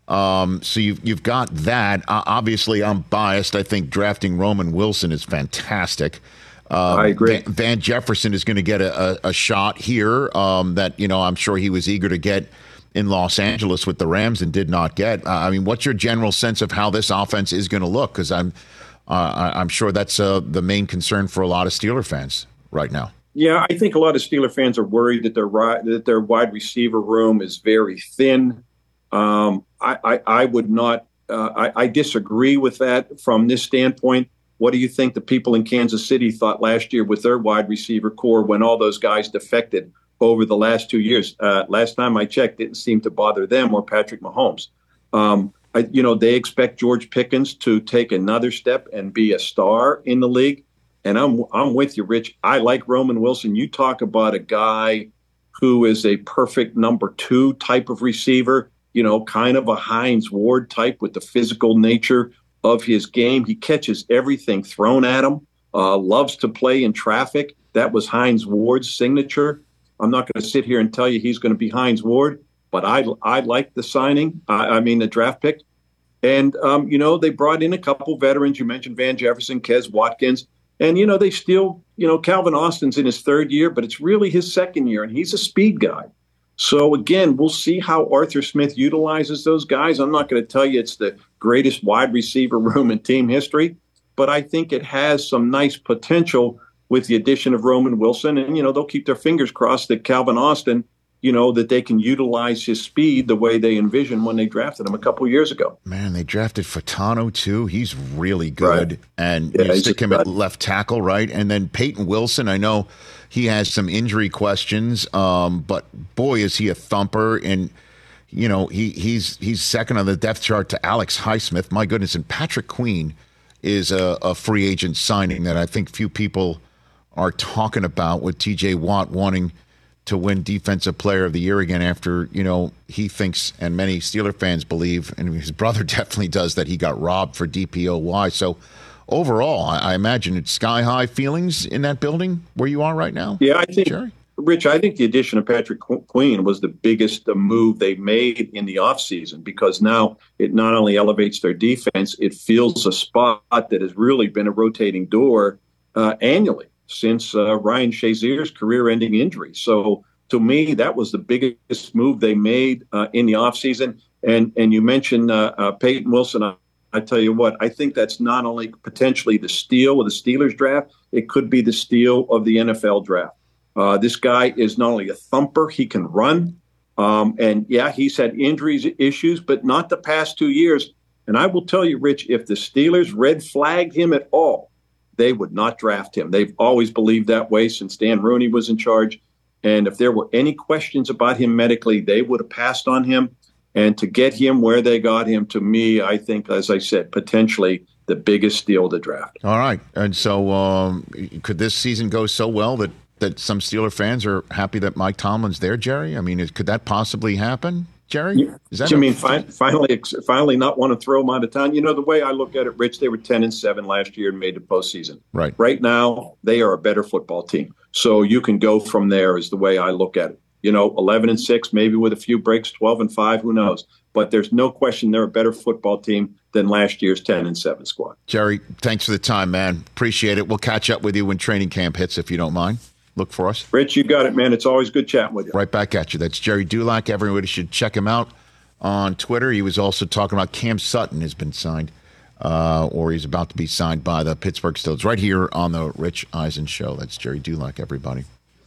Um, so you've, you've got that. Uh, obviously, I'm biased. I think drafting Roman Wilson is fantastic. Um, I agree. Van, Van Jefferson is going to get a, a, a shot here um, that, you know, I'm sure he was eager to get in Los Angeles with the Rams and did not get. Uh, I mean, what's your general sense of how this offense is going to look? Because I'm, uh, I'm sure that's uh, the main concern for a lot of Steeler fans right now. Yeah, I think a lot of Steeler fans are worried that their that their wide receiver room is very thin. Um, I, I, I would not. Uh, I, I disagree with that from this standpoint. What do you think the people in Kansas City thought last year with their wide receiver core when all those guys defected over the last two years? Uh, last time I checked, didn't seem to bother them or Patrick Mahomes. Um, I, you know, they expect George Pickens to take another step and be a star in the league. And I'm I'm with you, Rich. I like Roman Wilson. You talk about a guy who is a perfect number two type of receiver, you know, kind of a Hines Ward type with the physical nature of his game. He catches everything thrown at him, uh, loves to play in traffic. That was Hines Ward's signature. I'm not going to sit here and tell you he's going to be Hines Ward, but I, I like the signing. I, I mean, the draft pick. And, um, you know, they brought in a couple veterans. You mentioned Van Jefferson, Kez Watkins. And, you know, they still, you know, Calvin Austin's in his third year, but it's really his second year, and he's a speed guy. So, again, we'll see how Arthur Smith utilizes those guys. I'm not going to tell you it's the greatest wide receiver room in team history, but I think it has some nice potential with the addition of Roman Wilson. And, you know, they'll keep their fingers crossed that Calvin Austin, you know, that they can utilize his speed the way they envisioned when they drafted him a couple of years ago. Man, they drafted Fatano, too. He's really good. Right. And Yeah, you he's stick a him at stud. left tackle, right? And then Peyton Wilson, I know he has some injury questions, um, but boy, is he a thumper. And, you know, he he's he's second on the depth chart to Alex Highsmith. My goodness. And Patrick Queen is a, a free agent signing that I think few people are talking about, with T J Watt wanting to win Defensive Player of the Year again after, you know, he thinks, and many Steeler fans believe, and his brother definitely does, that he got robbed for D P O Y. So overall, I, I imagine it's sky-high feelings in that building where you are right now. Yeah, I think, Jerry? Rich, I think the addition of Patrick Qu- Queen was the biggest uh, move they made in the offseason, because now it not only elevates their defense, it fills a spot that has really been a rotating door uh, annually since uh, Ryan Shazier's career-ending injury. So to me, that was the biggest move they made uh, in the offseason. And and you mentioned uh, uh, Peyton Wilson. I, I tell you what, I think that's not only potentially the steal of the Steelers draft, it could be the steal of the N F L draft. Uh, this guy is not only a thumper, he can run. Um, and, yeah, he's had injuries issues, but not the past two years. And I will tell you, Rich, if the Steelers red flagged him at all, they would not draft him. They've always believed that way since Dan Rooney was in charge. And if there were any questions about him medically, they would have passed on him. And to get him where they got him, to me, I think, as I said, potentially the biggest steal of the draft. All right. And so um, could this season go so well that, that some Steeler fans are happy that Mike Tomlin's there, Jerry? I mean, is, could that possibly happen, Jerry? Is that you a- mean fi- finally, finally not want to throw him out of town? You know, the way I look at it, Rich, they were ten and seven last year and made the postseason. Right. Right now, they are a better football team. So you can go from there is the way I look at it. You know, eleven and six, maybe with a few breaks, twelve and five, who knows? But there's no question they're a better football team than last year's ten and seven squad. Jerry, thanks for the time, man. Appreciate it. We'll catch up with you when training camp hits, if you don't mind. Look for us. Rich, you got it, man. It's always good chatting with you. Right back at you. That's Jerry Dulac. Everybody should check him out on Twitter. He was also talking about Cam Sutton has been signed, uh, or he's about to be signed by the Pittsburgh Steelers. Right here on the Rich Eisen Show. That's Jerry Dulac, everybody.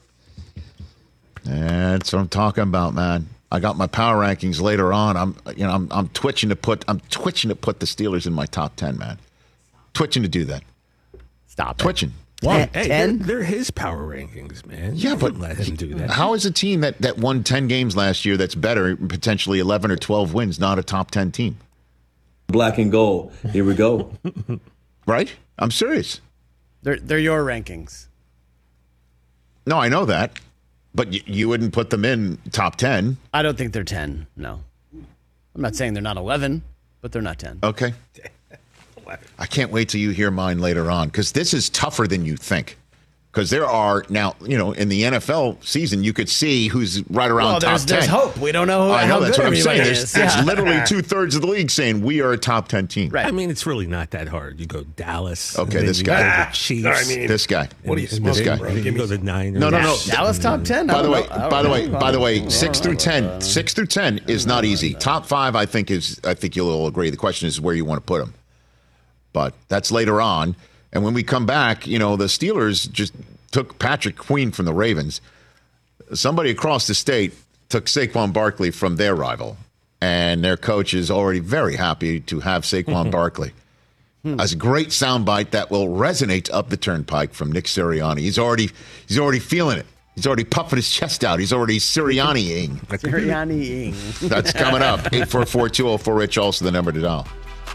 That's what I'm talking about, man. I got my power rankings later on. I'm, you know, I'm, I'm twitching to put, I'm twitching to put the Steelers in my top ten, man. Twitching to do that. Stop. Twitching. Hey, hey, they're, they're his power rankings, man. Yeah, You but can't let him do that. How is a team that, that won ten games last year that's better, potentially eleven or twelve wins, not a top ten team? Black and gold. Here we go. Right? I'm serious. They're they're your rankings. No, I know that, but y- you wouldn't put them in top ten. I don't think they're ten. No, I'm not saying they're not eleven, but they're not ten. Okay. I can't wait till you hear mine later on, because this is tougher than you think. Because there are now, you know, in the N F L season, you could see who's right around well, top there's, ten. There's hope. We don't know. I know how that's good what I'm saying. everybody There's, is. there's Yeah. literally two thirds of the league saying we are a top ten team. Right. I mean, it's really not that hard. You go Dallas. Okay, and this then guy. You go Ah, to the Chiefs. I mean, This guy. What are you This smoking, guy. bro? And then Give you go me to Niners. No, no, no. Dallas top ten. By the way, I don't by the know. way, by the way, I six don't through know. ten, six through ten is not easy. Top five, I think is. I think you'll all agree. The question is where you want to put them. But that's later on. And when we come back, you know, the Steelers just took Patrick Queen from the Ravens. Somebody across the state took Saquon Barkley from their rival, and their coach is already very happy to have Saquon Barkley. As a great soundbite that will resonate up the turnpike from Nick Sirianni. He's already he's already feeling it. He's already puffing his chest out. He's already Sirianni-ing. Sirianni-ing. That's coming up. eight four four, two oh four, Rich, also the number to dial.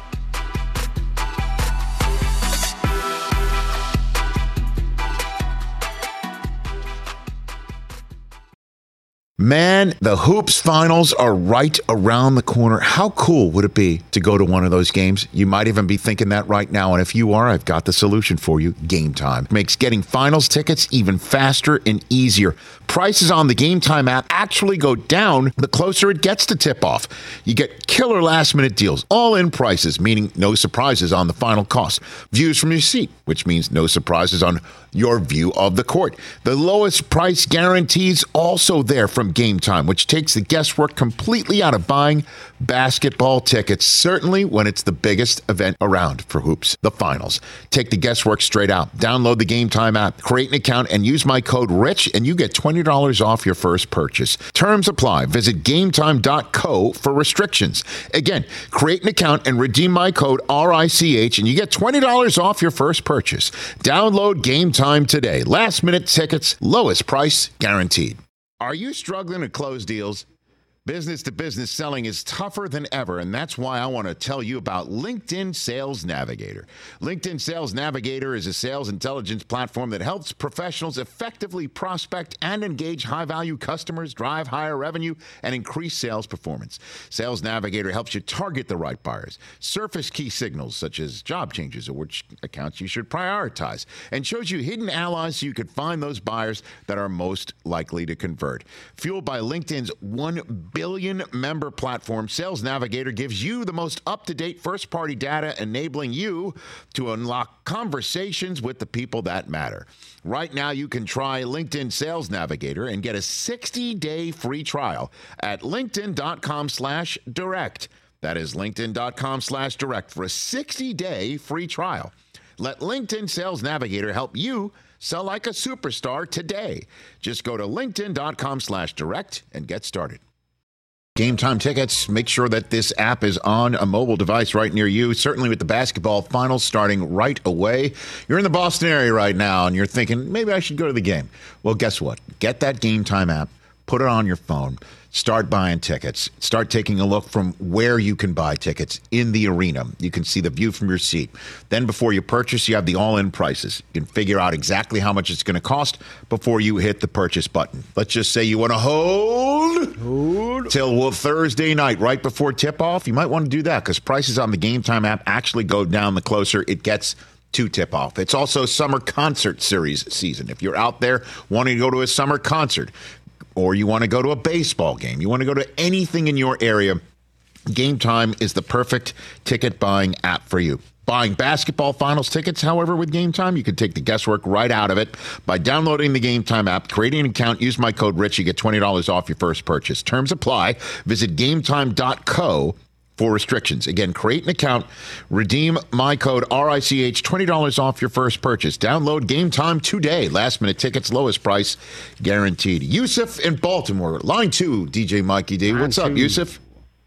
Man, the Hoops finals are right around the corner. How cool would it be to go to one of those games? You might even be thinking that right now. And if you are, I've got the solution for you. Game Time makes getting finals tickets even faster and easier. Prices on the Game Time app actually go down the closer it gets to tip-off. You get killer last-minute deals, all-in prices, meaning no surprises on the final cost. Views from your seat, which means no surprises on your view of the court. The lowest price guarantees also there from Game Time, which takes the guesswork completely out of buying basketball tickets, certainly when it's the biggest event around for hoops, the finals. Take the guesswork straight out. Download the Game Time app, create an account, and use my code RICH, and you get twenty dollars off your first purchase. Terms apply. Visit gametime dot co for restrictions. Again, create an account and redeem my code R I C H, and you get twenty dollars off your first purchase. Download Game Time today. Last minute tickets, lowest price guaranteed. Are you struggling to close deals? Business to business selling is tougher than ever, and that's why I want to tell you about LinkedIn Sales Navigator. LinkedIn Sales Navigator is a sales intelligence platform that helps professionals effectively prospect and engage high-value customers, drive higher revenue, and increase sales performance. Sales Navigator helps you target the right buyers, surface key signals such as job changes or which accounts you should prioritize, and shows you hidden allies so you could find those buyers that are most likely to convert. Fueled by LinkedIn's one billion member platform, Sales Navigator gives you the most up-to-date first-party data, enabling you to unlock conversations with the people that matter. Right now, you can try LinkedIn Sales Navigator and get a sixty-day free trial at linkedin.com slash direct. That is linkedin.com slash direct for a sixty-day free trial. Let LinkedIn Sales Navigator help you sell like a superstar today. Just go to linkedin.com slash direct and get started. Game Time tickets, make sure that this app is on a mobile device right near you, certainly with the basketball finals starting right away. You're in the Boston area right now, and you're thinking, maybe I should go to the game. Well, guess what? Get that Game Time app, put it on your phone, start buying tickets, start taking a look from where you can buy tickets in the arena. You can see the view from your seat. Then before you purchase, you have the all-in prices. You can figure out exactly how much it's going to cost before you hit the purchase button. Let's just say you want to hold, hold. till well, Thursday night, right before tip-off. You might want to do that because prices on the Game Time app actually go down the closer it gets to tip-off. It's also summer concert series season. If you're out there wanting to go to a summer concert, or you want to go to a baseball game, you want to go to anything in your area, Game Time is the perfect ticket buying app for you. Buying basketball finals tickets, however, with Game Time, you can take the guesswork right out of it by downloading the Game Time app, creating an account, use my code RICH, you get twenty dollars off your first purchase. Terms apply. Visit gametime dot co for restrictions. Again, create an account, redeem my code R I C H, twenty dollars off your first purchase. Download Game Time today. Last minute tickets, lowest price guaranteed. Yusuf in Baltimore. Line two, D J Mikey D. Line What's two. up, Yusuf?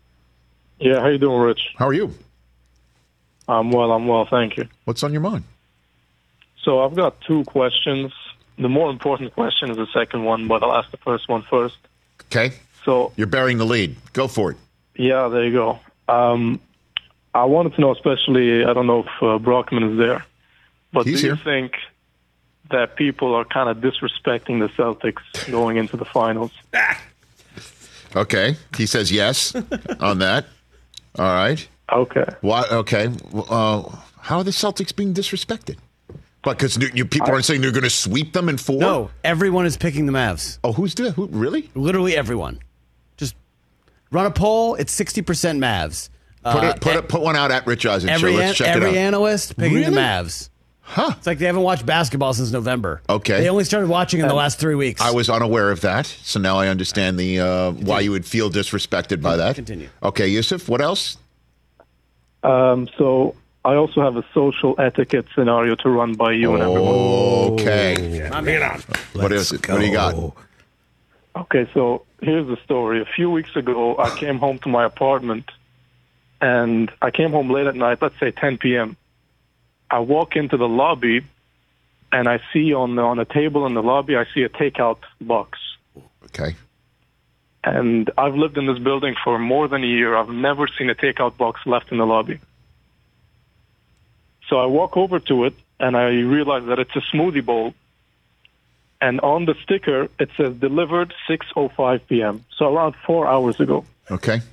Yeah, how you doing, Rich? How are you? I'm well, I'm well, thank you. What's on your mind? So I've got two questions. The more important question is the second one, but I'll ask the first one first. Okay. So you're bearing the lead. Go for it. Yeah, there you go. Um, I wanted to know, especially, I don't know if uh, Brockman is there, but He's do you here. think that people are kind of disrespecting the Celtics going into the finals. Okay. He says yes on that. All right. Okay. Why? Okay. Uh, how are the Celtics being disrespected? But because you people aren't saying they're going to sweep them in four? No, everyone is picking the Mavs. Oh, who's doing? Who really? Literally everyone. Just run a poll. It's sixty percent Mavs. Put Uh, it, put it, put one out at Rich Eisen every Show. Let's check every it out. analyst picking Really? the Mavs. Huh? It's like they haven't watched basketball since November. Okay. They only started watching in the last three weeks. I was unaware of that, so now I understand the uh, why you would feel disrespected by that. Continue. Okay, Yusuf, what else? Um, so I also have a social etiquette scenario to run by you and everyone. Okay. I'm in on. What is it? What do you got? Okay, so here's the story. A few weeks ago, I came home to my apartment, and I came home late at night, let's say ten p.m. I walk into the lobby, and I see on on a table in the lobby, I see a takeout box. Okay. And I've lived in this building for more than a year. I've never seen a takeout box left in the lobby. So I walk over to it, and I realize that it's a smoothie bowl. And on the sticker, it says delivered six oh five p.m., so around four hours ago. Okay.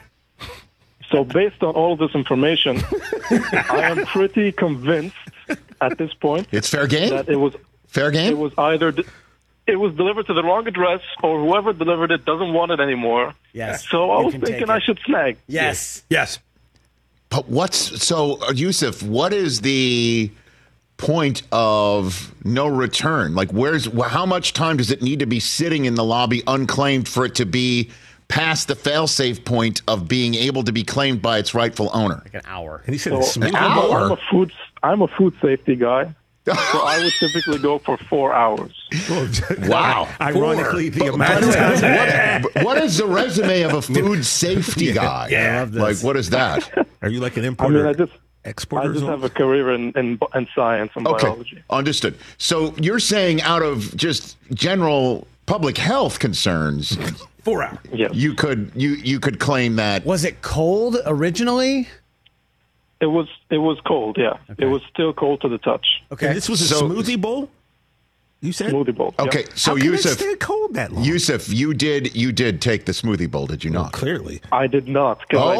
So based on all this information, I am pretty convinced at this point It's fair game? that it was Fair game? it was either de- it was delivered to the wrong address, or whoever delivered it doesn't want it anymore. Yes. So I You was can thinking take I it. should snag. Yes. Yes. But what's so, uh, Yusuf? What is the point of no return? Like, where's wh- how much time does it need to be sitting in the lobby unclaimed for it to be past the fail-safe point of being able to be claimed by its rightful owner? Like an hour. And he said So it's smooth. An I'm, a, I'm hour? a food I'm a food safety guy. So I would typically go for four hours. Wow. Ironically, the By amount the of way, time. what, what is the resume of a food safety guy? Yeah. I love this. Like, what is that? Are you like an I importer? mean, I just I exporter? just have a career in in, in science and Okay, biology. understood. So you're saying out of just general public health concerns, Four hours. Yes. you could you you could claim that. Was it cold originally? It was it was cold, yeah. Okay. It was still cold to the touch. Okay. And this was a So- smoothie bowl? You said? Smoothie bowl. yeah. Okay, so How can it Yusuf, stay cold that long? Yusuf, you did you did take the smoothie bowl, did you Oh, not? clearly. I did not. 'Cause I,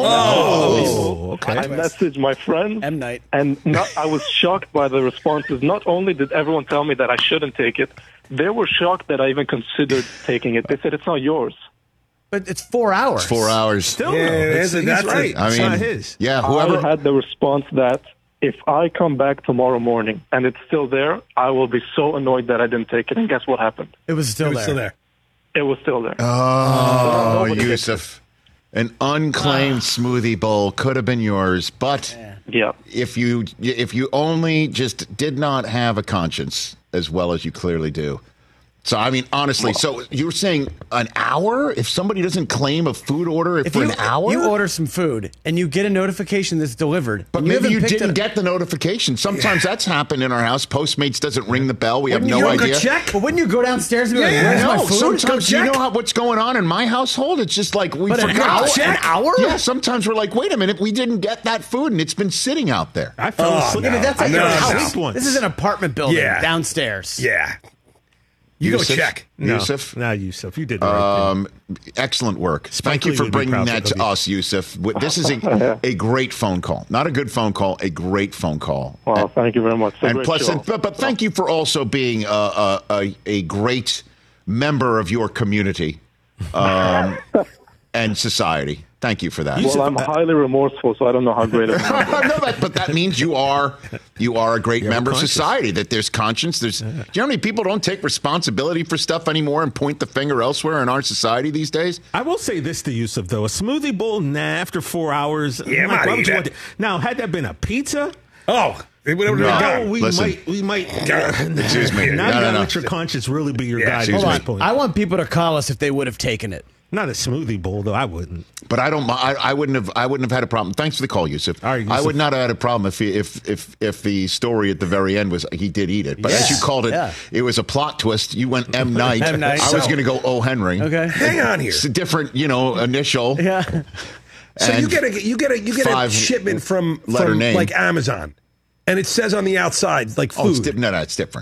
Oh, okay. I messaged my friends, M. Night. and not, I was shocked by the responses. Not only did everyone tell me that I shouldn't take it, they were shocked that I even considered taking it. They said it's not yours. But it's four hours. It's four hours. Still, Yeah, though. It's- that's- he's that's a- right. I It's mean, not his. yeah, I whoever. had the response that if I come back tomorrow morning and it's still there, I will be so annoyed that I didn't take it. And guess what happened? It was still It was there. still there. It was still there. Oh, Nobody gets Yusuf, an unclaimed smoothie bowl could have been yours, but Yeah. if you if you only just did not have a conscience as well as you clearly do. So I mean, honestly, so you were saying an hour? If somebody doesn't claim a food order If for you, an hour, you order some food and you get a notification that's delivered, but and maybe haven't you picked didn't it- get the notification. Sometimes that's happened in our house. Postmates doesn't ring the bell. We have Wouldn't no you go idea. check? But wouldn't you go downstairs and be Yeah, like, yeah, "Where's my No, food?" sometimes Go you check. know how, what's going on in my household. It's just like we But an forgot. hour? An hour? Yeah, sometimes we're like, wait a minute, we didn't get that food, and it's been sitting out there. I fell Oh, asleep. no. Yeah, but that's I at No, your no, house. no. once. This is an apartment building Yeah. downstairs. Yeah. You Yusuf? go check. No, Yusuf? not Yusuf. You did the right Um, excellent work. Spike Thank you Lee for would be bringing proud that of to you. us, Yusuf. W- This is a, a great phone call. Not a good phone call, a great phone call. Well, thank you very much. It's a And great plus, show. and, but, but thank you for also being a, a, a, a great member of your community um, and society. Thank you for that. Well, I'm highly remorseful, so I don't know how great it is. no, but, but that means you are you are a great You have a member of conscience. society. That there's conscience. There's do you know how many people don't take responsibility for stuff anymore and point the finger elsewhere in our society these days? I will say this to Yusuf, though. A smoothie bowl, nah, after four hours. Yeah, I'm I'm like, not why would eating you want that. to- Now, had that been a pizza, Oh, they would have No. been now gone. we Listen. might, we might. Excuse me. Now No, you no, gotta no. let your conscience really be your Yeah, guide. excuse at Hold this on. point. I want people to call us if they would have taken it. Not a smoothie bowl, though. I wouldn't. But I don't. I, I wouldn't have. I wouldn't have had a problem. Thanks for the call, Yusuf. All right, I Yusuf. would not have had a problem if he, if if if the story at the very end was he did eat it. But as Yeah, you called it, yeah. it was a plot twist. You went M Night. M. Night. I was So- going to go O Henry. Okay. Hang on here. It's a different, you know, initial. Yeah. So you And get a you get a you get a five shipment from letter from name. like Amazon, and it says on the outside like Oh, it's food. di- no, no, it's different.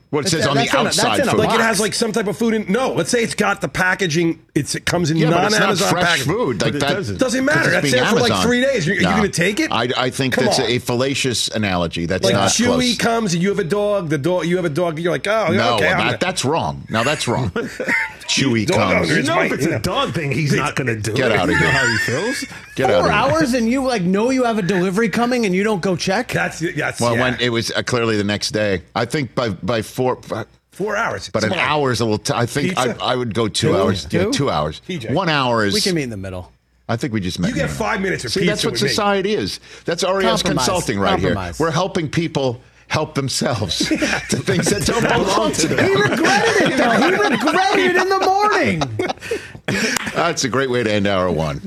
What it says on the That's in a- that's outside in a food. Like it box. has like some type of food in. No, let's say it's got the packaging. It's it comes in Yeah, but it's not non-Amazon fresh packaging. food. Like But it that doesn't. Doesn't 'cause matter. it's That's being there for like Amazon. three days. You're, are No. you going to take it? I, I think Come that's on. a, a fallacious analogy. That's Like not Chewy close. comes and you have a dog. The dog, you have a dog. You're like, oh, No, okay. I'm that, gonna- that's wrong. Now that's wrong. Chewy Dog comes. owner. You It's know my- if it's you know. a dog thing, he's not going to do Get it. out of You know here. how he feels. Get out Four of here. hours and you like know you have a delivery coming and you don't go check? That's that's Well, yeah. when it was uh, clearly the next day. I think by by four. four hours. But Come an on. hour is a little. T- I think I, Pizza? I would go two, Two? hours. Yeah, Two? two hours. P J. One hour is. We can meet in the middle. I think we just met. You get in the middle. five minutes of See, pizza that's what with me. society is. That's R E S Compromise. Consulting right Compromise. here. We're helping people help themselves to things that don't belong to He them. regretted it, though. He regretted it in the morning. That's a great way to end hour one.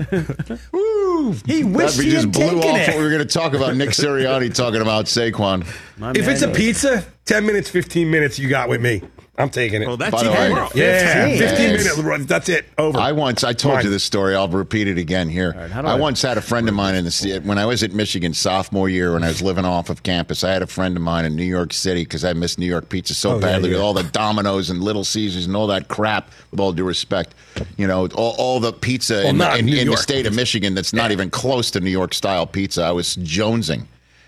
Woo! He wished That we he just had blew taken off it. what we were going to talk about. Nick Sirianni talking about Saquon. My If man it's a knows. pizza, ten minutes, fifteen minutes, you got with me. I'm taking it. Oh, that's By the even way, more. yeah, fifteen. fifteen Yes. minutes. run. That's it. Over. I once, I told Mine. you this story. I'll repeat it again here. right, how do I I- once had a friend of mine in the ci- when I was at Michigan sophomore year when I was living off of campus. I had a friend of mine in New York City because I missed New York pizza so Oh, yeah, badly yeah. with all the Domino's and Little Caesars and all that crap. With all due respect, you know, all, all the pizza Well, in, not in, New in the York. state of Michigan that's not even close to New York style pizza. I was jonesing.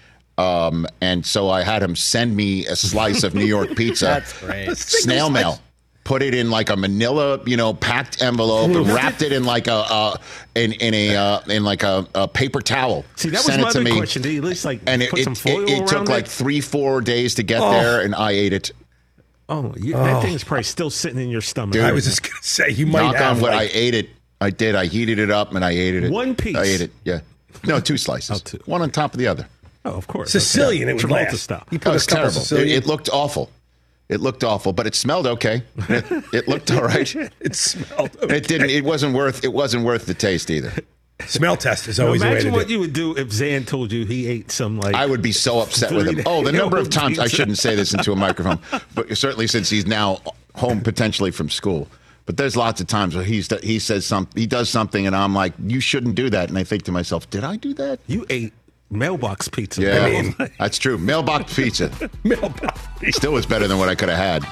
Um, and so I had him send me a slice of New York pizza. That's great. Snail mail. Put it in like a Manila, you know, packed envelope, and wrapped it in like a uh, in in a uh, in like a, a paper towel. See, that was Sent my it to other me, question. Did you at least like and it put it, some it, foil it took around like it? three four days to get Oh. there, and I ate it. Oh, you, that thing is probably still sitting in your stomach. Dude. I was just gonna say you might Knock have. on wood, like, I ate it. I did. I heated it up and I ate it. One piece? I ate it. Yeah. No, two slices. Oh, two. One on top of the other. Oh, of course. Sicilian. It was Travolta last. style. You That put was a couple terrible. It, Sicilian. it looked awful. It looked awful, but it smelled okay. It, it looked all right. It smelled. Okay. It didn't. It wasn't worth. It wasn't worth the taste either. Smell test is Now, always the way to imagine do what it. you would do if Zan told you he ate some like. I would be so upset with him. Three Oh, the day number of old times I pizza. shouldn't say this into a microphone, but certainly since he's now home potentially from school. But there's lots of times where he's he says something, he does something, and I'm like, you shouldn't do that, and I think to myself, did I do that? You ate mailbox pizza. Yeah, I mean, that's true. Mailbox pizza Mailbox pizza. still was better than what I could have had.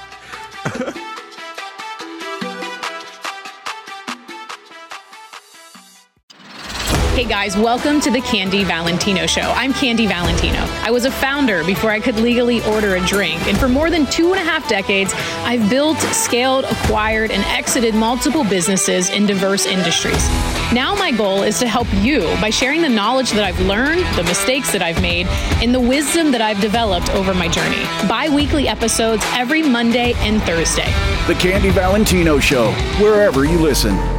Hey guys, welcome to the Candy Valentino Show. I'm Candy Valentino. I was a founder before I could legally order a drink. And for more than two and a half decades, I've built, scaled, acquired, and exited multiple businesses in diverse industries. Now my goal is to help you by sharing the knowledge that I've learned, the mistakes that I've made, and the wisdom that I've developed over my journey. Bi-weekly episodes every Monday and Thursday. The Candy Valentino Show, wherever you listen.